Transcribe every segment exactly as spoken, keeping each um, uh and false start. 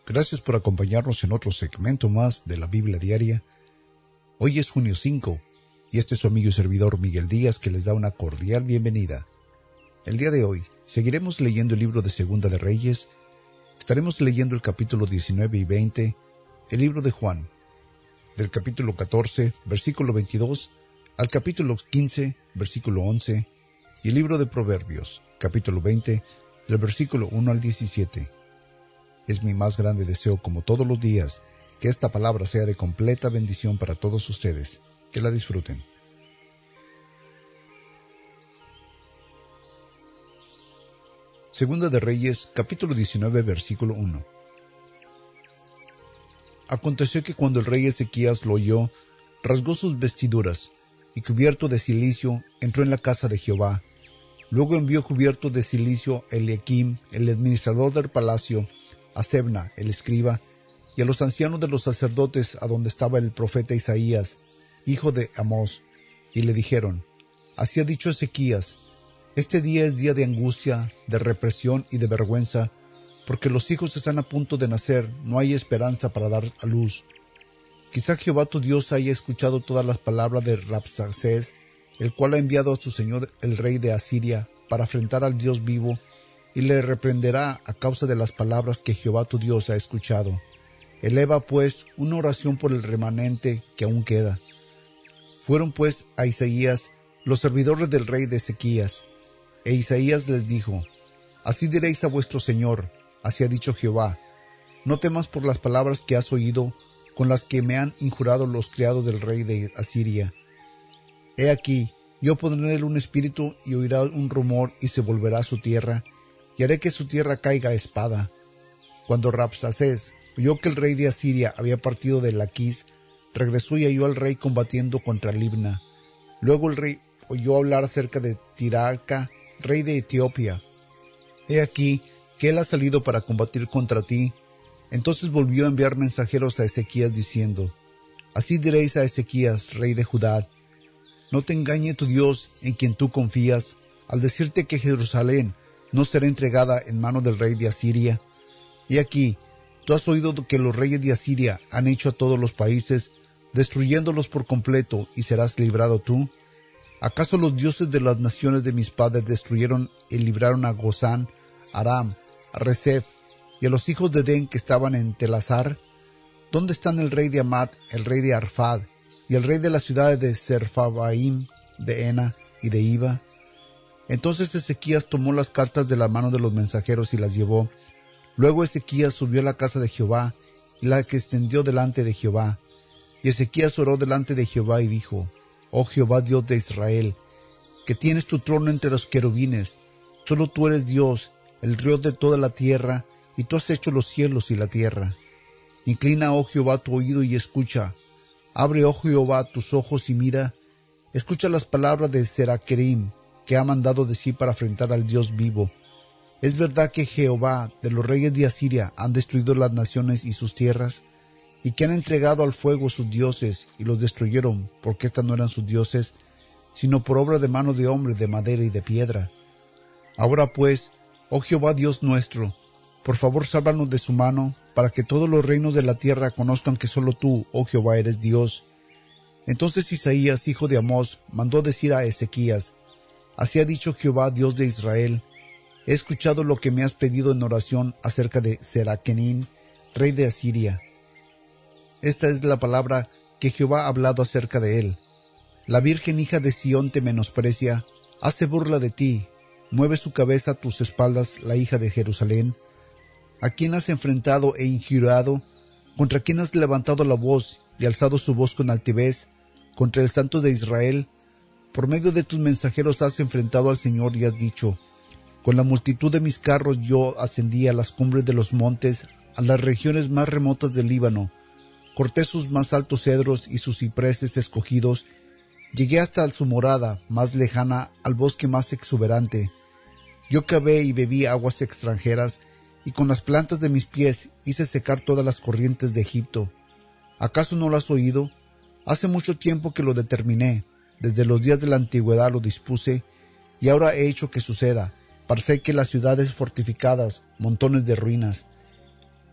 Gracias por acompañarnos en otro segmento más de la Biblia Diaria. Hoy es junio cinco y este es su amigo y servidor Miguel Díaz que les da una cordial bienvenida. El día de hoy seguiremos leyendo el libro de Segunda de Reyes. Estaremos leyendo el capítulo diecinueve y veinte, el libro de Juan, del capítulo catorce, versículo veintidós, al capítulo quince, versículo once, y el libro de Proverbios, capítulo veinte, del versículo uno al diecisiete. Es mi más grande deseo, como todos los días, que esta palabra sea de completa bendición para todos ustedes. Que la disfruten. Segunda de Reyes, capítulo diecinueve, versículo uno. Aconteció que cuando el rey Ezequías lo oyó, rasgó sus vestiduras, y cubierto de cilicio entró en la casa de Jehová. Luego envió cubierto de cilicio a Eliaquim, el administrador del palacio, a Sebna, el escriba, y a los ancianos de los sacerdotes, a donde estaba el profeta Isaías, hijo de Amós, y le dijeron: Así ha dicho Ezequías, este día es día de angustia, de represión y de vergüenza, porque los hijos están a punto de nacer, no hay esperanza para dar a luz. Quizá Jehová tu Dios haya escuchado todas las palabras de Rabsacés, el cual ha enviado a su señor el rey de Asiria, para afrentar al Dios vivo, y le reprenderá a causa de las palabras que Jehová tu Dios ha escuchado. Eleva, pues, una oración por el remanente que aún queda. Fueron, pues, a Isaías los servidores del rey de Ezequías, e Isaías les dijo: Así diréis a vuestro señor, así ha dicho Jehová, no temas por las palabras que has oído, con las que me han injurado los criados del rey de Asiria. He aquí, yo pondré en él un espíritu, y oirá un rumor, y se volverá a su tierra, y haré que su tierra caiga a espada. Cuando Rabsacés oyó que el rey de Asiria había partido de Laquis, regresó y halló al rey combatiendo contra Libna. Luego el rey oyó hablar acerca de Tirhaka, rey de Etiopía. He aquí que él ha salido para combatir contra ti. Entonces volvió a enviar mensajeros a Ezequías diciendo: Así diréis a Ezequías, rey de Judá: No te engañe tu Dios en quien tú confías, al decirte que Jerusalén no será entregada en mano del rey de Asiria. Y aquí, tú has oído que los reyes de Asiria han hecho a todos los países, destruyéndolos por completo, y serás librado tú. ¿Acaso los dioses de las naciones de mis padres destruyeron y libraron a Gozán, Aram, a Rezef y a los hijos de Den que estaban en Telasar? ¿Dónde están el rey de Amat, el rey de Arfad, y el rey de las ciudades de Serfabaim, de Ena y de Iba? Entonces Ezequías tomó las cartas de la mano de los mensajeros y las llevó. Luego Ezequías subió a la casa de Jehová, y la que extendió delante de Jehová. Y Ezequías oró delante de Jehová y dijo: Oh Jehová, Dios de Israel, que tienes tu trono entre los querubines, solo tú eres Dios, el Dios de toda la tierra, y tú has hecho los cielos y la tierra. Inclina, oh Jehová, tu oído y escucha. Abre, oh Jehová, tus ojos y mira. Escucha las palabras de Seraquerim, que ha mandado de sí para afrentar al Dios vivo. ¿Es verdad que Jehová de los reyes de Asiria han destruido las naciones y sus tierras, y que han entregado al fuego sus dioses y los destruyeron, porque éstas no eran sus dioses, sino por obra de mano de hombre, de madera y de piedra? Ahora pues, oh Jehová Dios nuestro, por favor sálvanos de su mano, para que todos los reinos de la tierra conozcan que solo tú, oh Jehová, eres Dios. Entonces Isaías, hijo de Amós, mandó decir a Ezequías: Así ha dicho Jehová, Dios de Israel, he escuchado lo que me has pedido en oración acerca de Seraquenim, rey de Asiria. Esta es la palabra que Jehová ha hablado acerca de él. La virgen hija de Sión te menosprecia, hace burla de ti, mueve su cabeza a tus espaldas la hija de Jerusalén. ¿A quién has enfrentado e injuriado? ¿Contra quién has levantado la voz y alzado su voz con altivez? ¿Contra el Santo de Israel? Por medio de tus mensajeros has enfrentado al Señor y has dicho: Con la multitud de mis carros yo ascendí a las cumbres de los montes, a las regiones más remotas del Líbano. Corté sus más altos cedros y sus cipreses escogidos. Llegué hasta su morada más lejana, al bosque más exuberante. Yo cavé y bebí aguas extranjeras, y con las plantas de mis pies hice secar todas las corrientes de Egipto. ¿Acaso no lo has oído? Hace mucho tiempo que lo determiné, desde los días de la antigüedad lo dispuse, y ahora he hecho que suceda, para hacer que las ciudades fortificadas, montones de ruinas.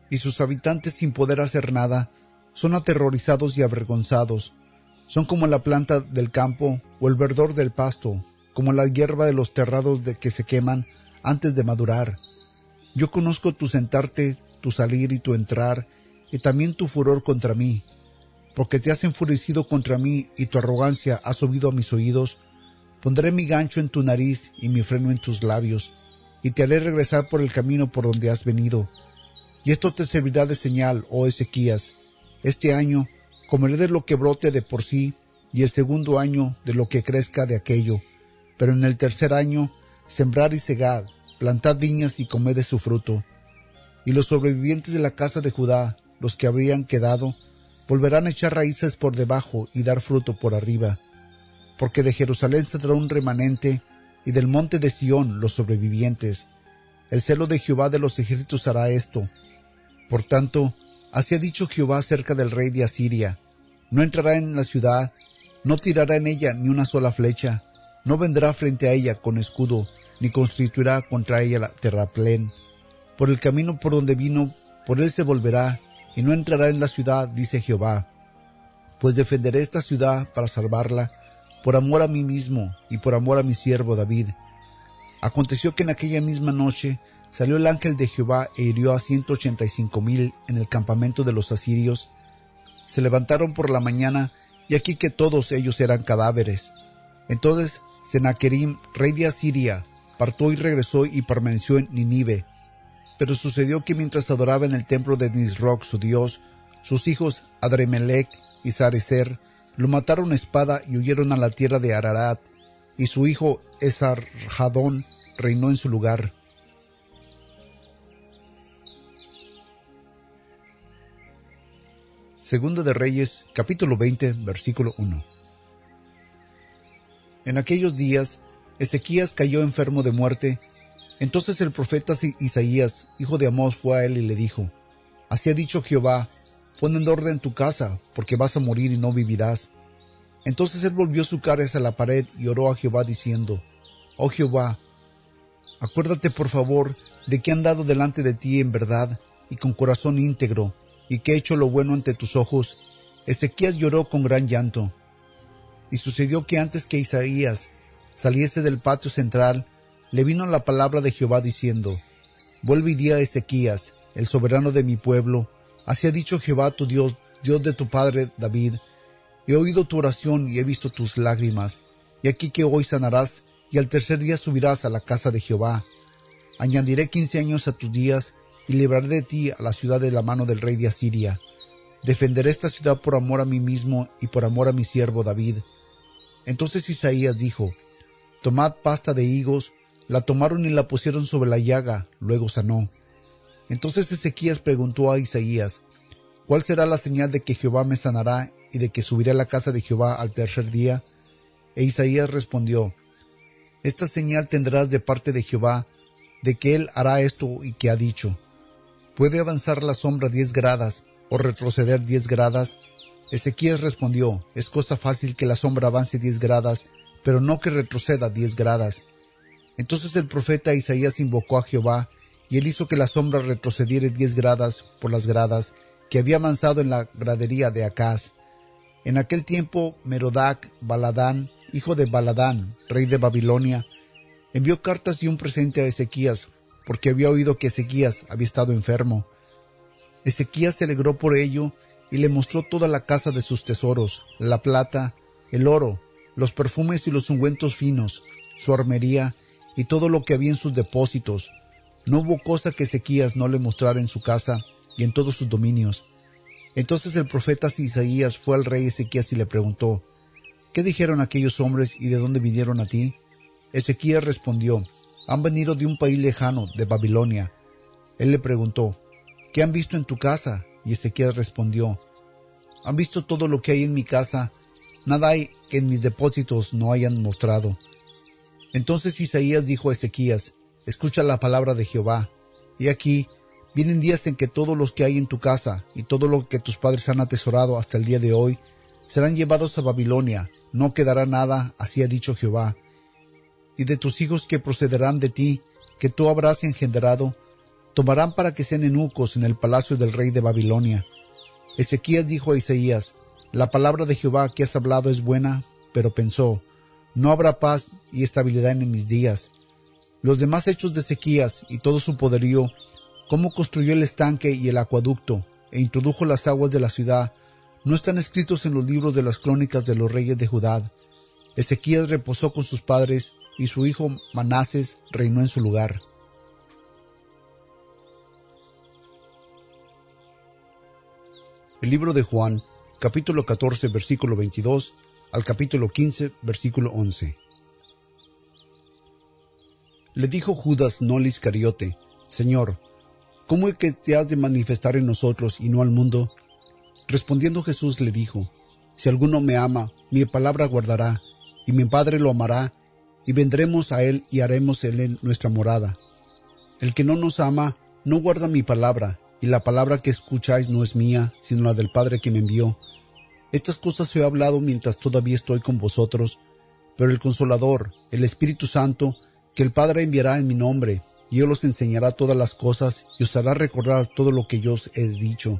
y sus habitantes, sin poder hacer nada, son aterrorizados y avergonzados. Son como la planta del campo o el verdor del pasto, como la hierba de los terrados de que se queman antes de madurar. Yo conozco tu sentarte, tu salir y tu entrar, y también tu furor contra mí, porque te has enfurecido contra mí y tu arrogancia ha subido a mis oídos. Pondré mi gancho en tu nariz y mi freno en tus labios, y te haré regresar por el camino por donde has venido. Y esto te servirá de señal, oh Ezequías. Este año comeré de lo que brote de por sí, y el segundo año de lo que crezca de aquello. Pero en el tercer año, sembrar y segad, plantad viñas y comed de su fruto. Y los sobrevivientes de la casa de Judá, los que habrían quedado, volverán a echar raíces por debajo y dar fruto por arriba. Porque de Jerusalén saldrá un remanente, y del monte de Sión los sobrevivientes. El celo de Jehová de los ejércitos hará esto. Por tanto, así ha dicho Jehová acerca del rey de Asiria: no entrará en la ciudad, no tirará en ella ni una sola flecha, no vendrá frente a ella con escudo, ni constituirá contra ella la terraplén. Por el camino por donde vino, por él se volverá, y no entrará en la ciudad, dice Jehová. Pues defenderé esta ciudad para salvarla, por amor a mí mismo y por amor a mi siervo David. Aconteció que en aquella misma noche salió el ángel de Jehová e hirió a ciento ochenta y cinco mil en el campamento de los asirios. Se levantaron por la mañana, y aquí que todos ellos eran cadáveres. Entonces Sennacherib, rey de Asiria, partió y regresó y permaneció en Nínive. Pero sucedió que mientras adoraba en el templo de Nisroch su dios, sus hijos Adremelech y Sarecer lo mataron a espada y huyeron a la tierra de Ararat, y su hijo Esarhadón reinó en su lugar. Segunda de Reyes, capítulo veinte, versículo uno. En aquellos días, Ezequías cayó enfermo de muerte. Entonces el profeta Isaías, hijo de Amós, fue a él y le dijo: Así ha dicho Jehová, pon en orden tu casa, porque vas a morir y no vivirás. Entonces él volvió su cara hacia la pared y oró a Jehová diciendo: Oh Jehová, acuérdate por favor de que he andado delante de ti en verdad y con corazón íntegro, y que he hecho lo bueno ante tus ojos. Ezequías lloró con gran llanto. Y sucedió que antes que Isaías saliese del patio central, le vino la palabra de Jehová diciendo: Vuelve y di a Ezequías, el soberano de mi pueblo: Así ha dicho Jehová tu Dios, Dios de tu padre David: He oído tu oración y he visto tus lágrimas, y aquí que hoy sanarás, y al tercer día subirás a la casa de Jehová. Añadiré quince años a tus días, y libraré de ti a la ciudad de la mano del rey de Asiria. Defenderé esta ciudad por amor a mí mismo y por amor a mi siervo David. Entonces Isaías dijo: Tomad pasta de higos. La tomaron y la pusieron sobre la llaga, luego sanó. Entonces Ezequías preguntó a Isaías: ¿Cuál será la señal de que Jehová me sanará y de que subiré a la casa de Jehová al tercer día? E Isaías respondió: Esta señal tendrás de parte de Jehová, de que él hará esto y que ha dicho: ¿Puede avanzar la sombra diez gradas o retroceder diez gradas? Ezequías respondió: Es cosa fácil que la sombra avance diez gradas, pero no que retroceda diez gradas. Entonces el profeta Isaías invocó a Jehová, y él hizo que la sombra retrocediera diez gradas por las gradas que había avanzado en la gradería de Acaz. En aquel tiempo Merodac Baladán, hijo de Baladán, rey de Babilonia, envió cartas y un presente a Ezequías, porque había oído que Ezequías había estado enfermo. Ezequías se alegró por ello, y le mostró toda la casa de sus tesoros, la plata, el oro, los perfumes y los ungüentos finos, su armería, y todo lo que había en sus depósitos. No hubo cosa que Ezequías no le mostrara en su casa y en todos sus dominios. Entonces el profeta Isaías fue al rey Ezequías y le preguntó: ¿Qué dijeron aquellos hombres y de dónde vinieron a ti? Ezequías respondió: Han venido de un país lejano, de Babilonia. Él le preguntó: ¿Qué han visto en tu casa? Y Ezequías respondió: Han visto todo lo que hay en mi casa, nada hay que en mis depósitos no hayan mostrado. Entonces Isaías dijo a Ezequías: Escucha la palabra de Jehová. Y aquí, vienen días en que todos los que hay en tu casa y todo lo que tus padres han atesorado hasta el día de hoy serán llevados a Babilonia, no quedará nada, así ha dicho Jehová. Y de tus hijos que procederán de ti, que tú habrás engendrado, tomarán para que sean eunucos en el palacio del rey de Babilonia. Ezequías dijo a Isaías: la palabra de Jehová que has hablado es buena, pero pensó: no habrá paz y estabilidad en mis días. Los demás hechos de Ezequías y todo su poderío, cómo construyó el estanque y el acueducto, e introdujo las aguas de la ciudad, no están escritos en los libros de las crónicas de los reyes de Judá. Ezequías reposó con sus padres, y su hijo Manases reinó en su lugar. El libro de Juan, capítulo catorce, versículo veintidós, al capítulo quince, versículo once. Le dijo Judas, no el Iscariote: Señor, ¿cómo es que te has de manifestar en nosotros y no al mundo? Respondiendo Jesús le dijo: si alguno me ama, mi palabra guardará, y mi Padre lo amará, y vendremos a él y haremos en él nuestra morada. El que no nos ama, no guarda mi palabra, y la palabra que escucháis no es mía, sino la del Padre que me envió. Estas cosas os he hablado mientras todavía estoy con vosotros, pero el Consolador, el Espíritu Santo, que el Padre enviará en mi nombre, y Él os enseñará todas las cosas, y os hará recordar todo lo que yo os he dicho.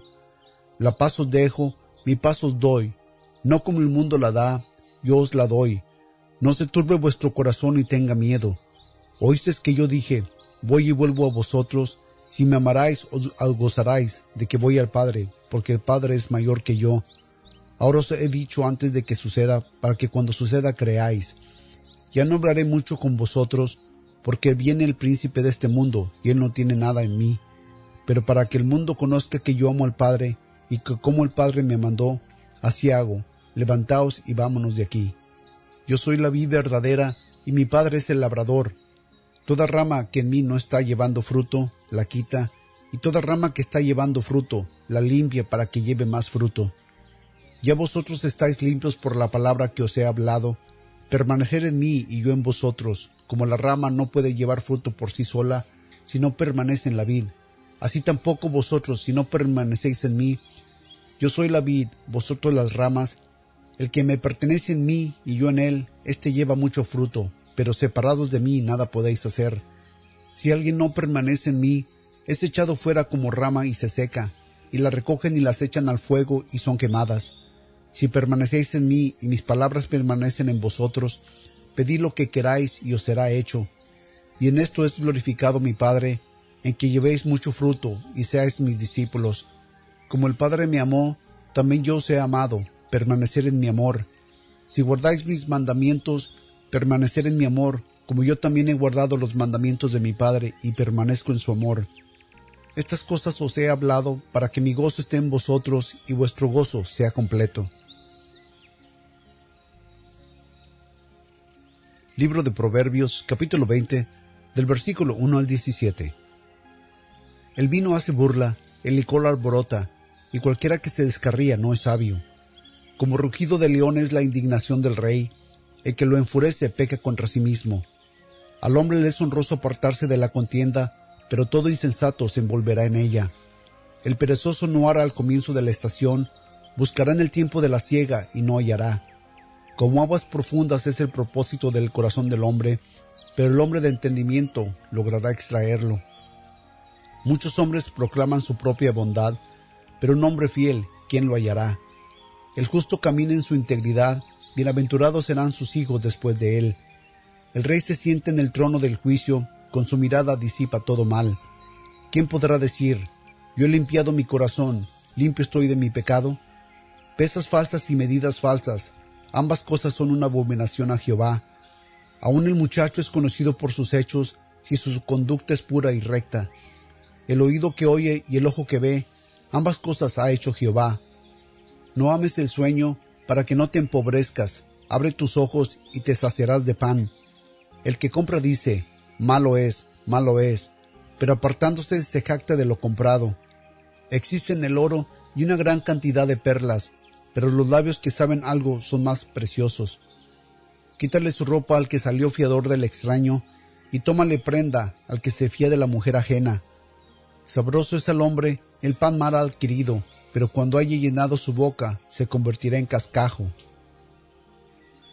La paz os dejo, mi paz os doy, no como el mundo la da, yo os la doy. No se turbe vuestro corazón y tenga miedo. Oísteis que yo dije: voy y vuelvo a vosotros. Si me amarais, os gozaráis de que voy al Padre, porque el Padre es mayor que yo. Ahora os he dicho antes de que suceda, para que cuando suceda creáis. Ya no hablaré mucho con vosotros, porque viene el príncipe de este mundo, y él no tiene nada en mí. Pero para que el mundo conozca que yo amo al Padre, y que como el Padre me mandó, así hago. Levantaos y vámonos de aquí. Yo soy la vid verdadera, y mi Padre es el labrador. Toda rama que en mí no está llevando fruto, la quita, y toda rama que está llevando fruto, la limpia para que lleve más fruto. Ya vosotros estáis limpios por la palabra que os he hablado. Permanecer en mí y yo en vosotros, como la rama no puede llevar fruto por sí sola, si no permanece en la vid. Así tampoco vosotros, si no permanecéis en mí. Yo soy la vid, vosotros las ramas. El que me pertenece en mí y yo en él, éste lleva mucho fruto, pero separados de mí nada podéis hacer. Si alguien no permanece en mí, es echado fuera como rama y se seca, y la recogen y las echan al fuego y son quemadas. Si permanecéis en mí y mis palabras permanecen en vosotros, pedid lo que queráis y os será hecho. Y en esto es glorificado mi Padre, en que llevéis mucho fruto y seáis mis discípulos. Como el Padre me amó, también yo os he amado, permanecer en mi amor. Si guardáis mis mandamientos, permanecer en mi amor, como yo también he guardado los mandamientos de mi Padre y permanezco en su amor. Estas cosas os he hablado para que mi gozo esté en vosotros y vuestro gozo sea completo. Libro de Proverbios, capítulo veinte, del versículo uno al diecisiete. El vino hace burla, el licor alborota, y cualquiera que se descarría no es sabio. Como rugido de león es la indignación del rey, el que lo enfurece peca contra sí mismo. Al hombre le es honroso apartarse de la contienda, pero todo insensato se envolverá en ella. El perezoso no hará al comienzo de la estación, buscará en el tiempo de la siega y no hallará. Como aguas profundas es el propósito del corazón del hombre, pero el hombre de entendimiento logrará extraerlo. Muchos hombres proclaman su propia bondad, pero un hombre fiel, ¿quién lo hallará? El justo camina en su integridad, bienaventurados serán sus hijos después de él. El rey se sienta en el trono del juicio, con su mirada disipa todo mal. ¿Quién podrá decir: yo he limpiado mi corazón, limpio estoy de mi pecado? Pesas falsas y medidas falsas, ambas cosas son una abominación a Jehová. Aún el muchacho es conocido por sus hechos, si su conducta es pura y recta. El oído que oye y el ojo que ve, ambas cosas ha hecho Jehová. No ames el sueño, para que no te empobrezcas. Abre tus ojos y te saciarás de pan. El que compra dice: malo es, malo es, pero apartándose se jacta de lo comprado. Existen el oro y una gran cantidad de perlas, pero los labios que saben algo son más preciosos. Quítale su ropa al que salió fiador del extraño, y tómale prenda al que se fía de la mujer ajena. Sabroso es al hombre el pan mal adquirido, pero cuando haya llenado su boca, se convertirá en cascajo.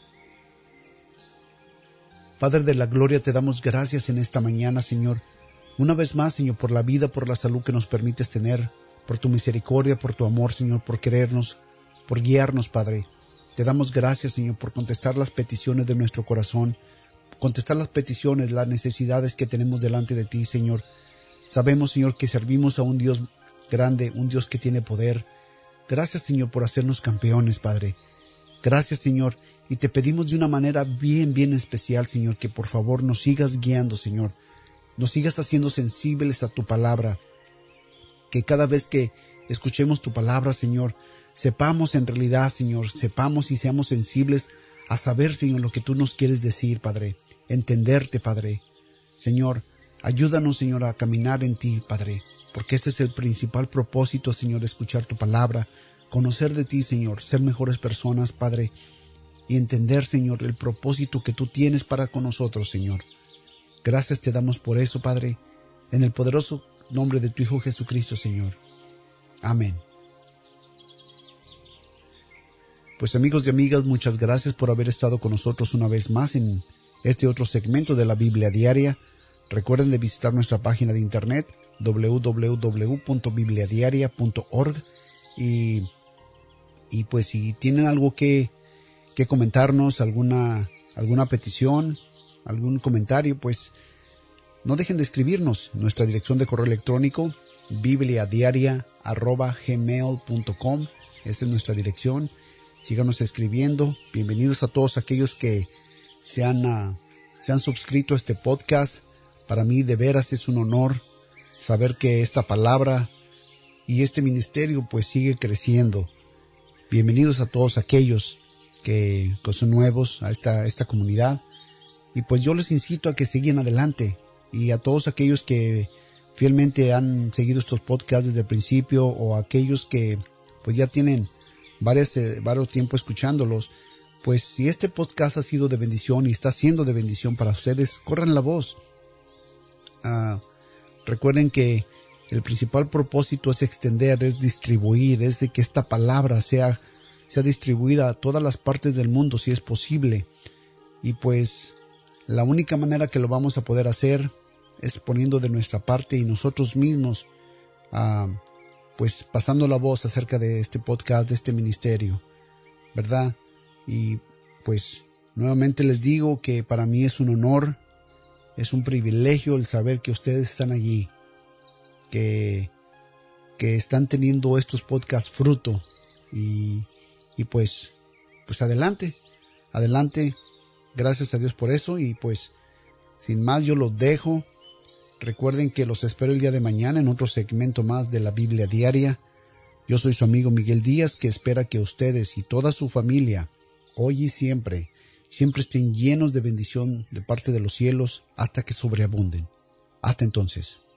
Padre de la gloria, te damos gracias en esta mañana, Señor. Una vez más, Señor, por la vida, por la salud que nos permites tener, por tu misericordia, por tu amor, Señor, por querernos, por guiarnos, Padre. Te damos gracias, Señor, por contestar las peticiones de nuestro corazón, contestar las peticiones, las necesidades que tenemos delante de ti, Señor. Sabemos, Señor, que servimos a un Dios grande, un Dios que tiene poder. Gracias, Señor, por hacernos campeones, Padre. Gracias, Señor, y te pedimos de una manera bien, bien especial, Señor, que por favor nos sigas guiando, Señor. Nos sigas haciendo sensibles a tu palabra. Que cada vez que escuchemos tu palabra, Señor, sepamos en realidad, Señor, sepamos y seamos sensibles a saber, Señor, lo que tú nos quieres decir, Padre. Entenderte, Padre. Señor, ayúdanos, Señor, a caminar en ti, Padre, porque este es el principal propósito, Señor, escuchar tu palabra, conocer de ti, Señor, ser mejores personas, Padre, y entender, Señor, el propósito que tú tienes para con nosotros, Señor. Gracias te damos por eso, Padre, en el poderoso nombre de tu Hijo Jesucristo, Señor. Amén. Pues amigos y amigas, muchas gracias por haber estado con nosotros una vez más en este otro segmento de la Biblia Diaria. Recuerden de visitar nuestra página de internet doble u doble u doble u punto biblia diaria punto org y, y pues si tienen algo que, que comentarnos, alguna, alguna petición, algún comentario, pues no dejen de escribirnos. Nuestra dirección de correo electrónico bibliadiaria arroba gmail punto com, esa es nuestra dirección. Síganos escribiendo. Bienvenidos a todos aquellos que se han, uh, se han suscrito a este podcast. Para mí de veras es un honor saber que esta palabra y este ministerio pues sigue creciendo. Bienvenidos a todos aquellos que, que son nuevos a esta, esta comunidad. Y pues yo les incito a que sigan adelante. Y a todos aquellos que fielmente han seguido estos podcasts desde el principio, o aquellos que pues ya tienen varios, eh, varios tiempo escuchándolos, pues si este podcast ha sido de bendición y está siendo de bendición para ustedes, corran la voz. Uh, recuerden que el principal propósito es extender, es distribuir, es de que esta palabra sea, sea distribuida a todas las partes del mundo si es posible. Y pues la única manera que lo vamos a poder hacer es poniendo de nuestra parte y nosotros mismos uh, pues pasando la voz acerca de este podcast, de este ministerio, ¿verdad? Y pues nuevamente les digo que para mí es un honor, es un privilegio el saber que ustedes están allí, que, que están teniendo estos podcasts fruto y, y pues, pues adelante, adelante, gracias a Dios por eso. Y pues sin más yo los dejo. Recuerden que los espero el día de mañana en otro segmento más de la Biblia Diaria. Yo soy su amigo Miguel Díaz, que espera que ustedes y toda su familia, hoy y siempre, siempre estén llenos de bendición de parte de los cielos hasta que sobreabunden. Hasta entonces.